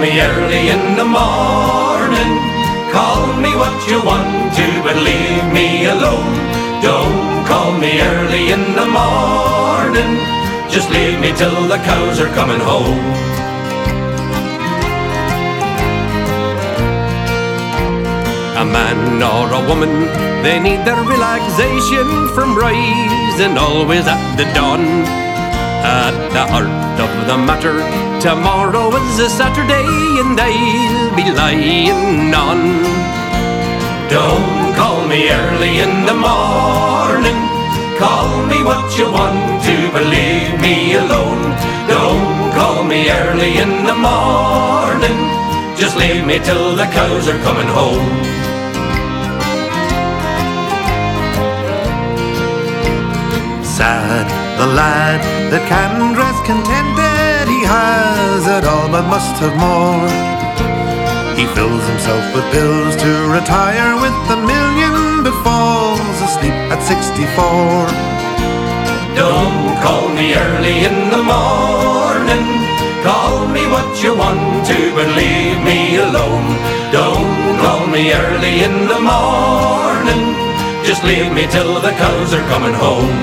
me early in the morning. Call me what you want to, but leave me alone. Don't call me early in the morning. Just leave me till the cows are coming home. A man or a woman, they need their relaxation from rising always at the dawn. At the heart of the matter, tomorrow is a Saturday and I'll be lying on. Don't call me early in the morning. Call me what you want to, but leave me alone. Don't call me early in the morning. Just leave me till the cows are coming home. Sad the lad that can dress contented. He has it all but must have more. He fills himself with pills to retire with $1 million, but falls asleep at 64. Don't call me early in the morning. Call me what you want to, but leave me alone. Don't call me early in the morning. Just leave me till the cows are coming home.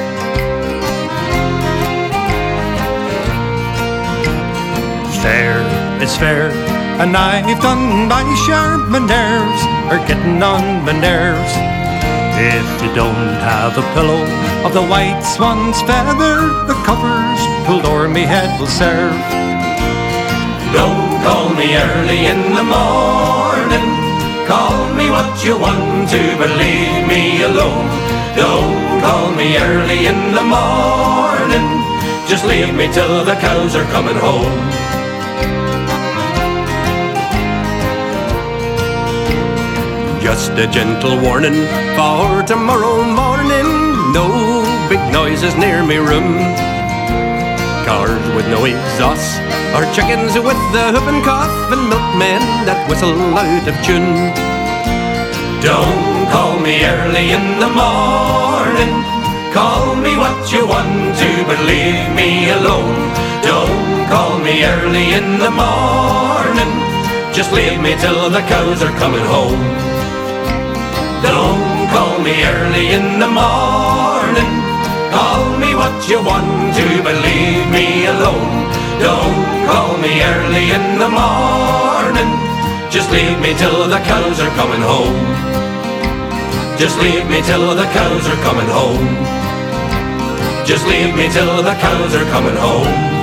Fair is fair, and I've done my share. My nerves are getting on my nerves. If you don't have a pillow of the white swan's feather, the covers pulled o'er me head will serve. Don't call me early in the morning. Call me what you want to, but leave me alone. Don't call me early in the morning. Just leave me till the cows are coming home. Just a gentle warning for tomorrow morning. No big noises near me room. Cars with no exhaust, or chickens with the hoof and cough, and milkmen that whistle out of tune. Don't call me early in the morning. Call me what you want to, but leave me alone. Don't call me early in the morning. Just leave me till the cows are coming home. Don't call me early in the morning. Call me what you want to, but leave me alone. Don't call me early in the morning. Just leave me till the cows are coming home. Just leave me till the cows are coming home. Just leave me till the cows are coming home.